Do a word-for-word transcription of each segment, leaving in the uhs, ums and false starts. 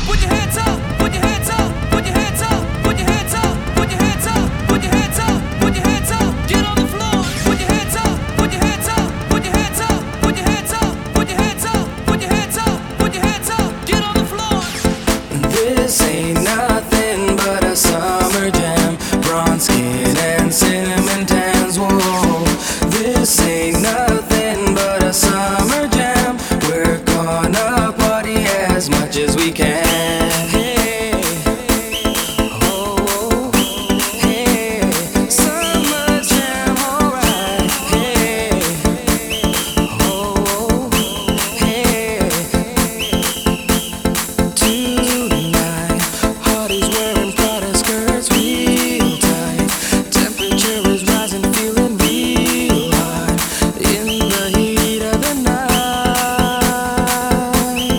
This ain't nothing but a summer jam. Bronze skin and cinnamon tans. Whoa, this ain't nothing but a summer jam. We're gonna party as much as we can. Hey, oh, hey, summer jam, alright. Hey, oh, hey, tonight, Hardy's wearing Prada skirts real tight. Temperature is rising, feeling real hot in the heat of the night.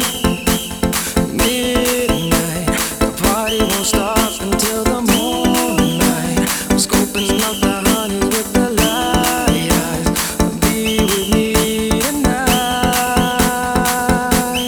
Midnight, the party won't stop until the moonlight. I'm scoping out the honeys with the light eyes. Be with me tonight.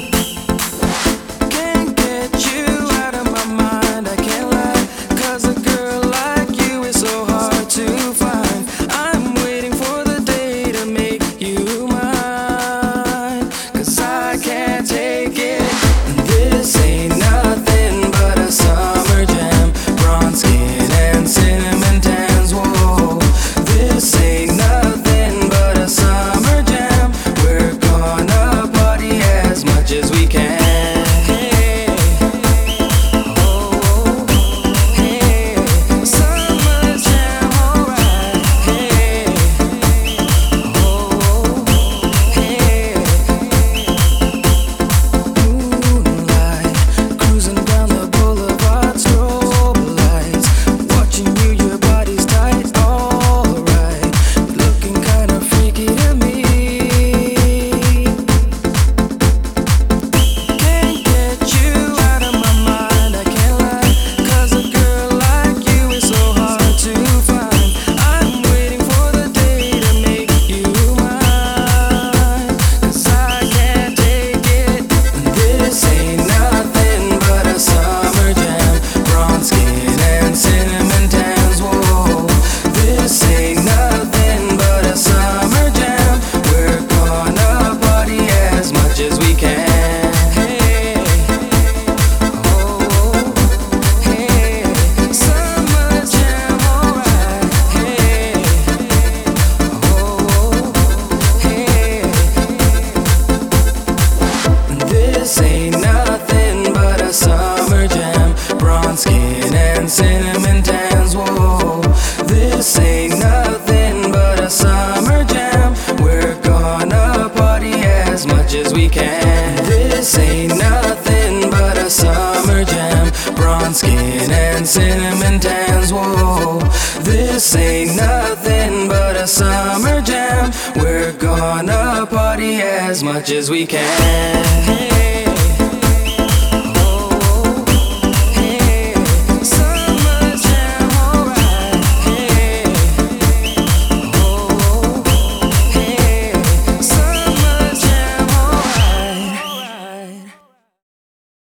Can't get you out of my mind, I can't lie. Cause a girl like you is so hard to find. I'm waiting for the day to make you mine. Cause I can't take it. This ain't nothing but a summer jam. Bronze skin and cinnamon tans. Whoa, this ain't nothing but a summer jam. We're gonna party as much as we can. Hey, oh, hey, summer jam, alright. Hey, oh, hey, moonlight, cruising down the boulevard, strobe lights, watching you, your body's tight, alright, looking kinda freaky to me. Can't get you out of my mind, I can't lie. Cause a girl like you is so hard to find. I'm waiting for the day to make you mine. Cause I can't take it. This ain't nothing but a summer jam. Bronze skin and cinnamon tans. Whoa, this ain't nothing but a summer jam. We're gonna party as much as we can. Hey, oh, hey, summer jam, alright. Hey, oh, hey, this ain't nothing but a summer jam. Bronze skin and cinnamon tans. Whoa, this ain't nothing but a summer jam. We're gonna party as much as we can. This ain't nothing but a summer jam. Bronze skin and cinnamon tans. Whoa, this ain't nothing but a summer jam. We're gonna party as much as we can. Hey.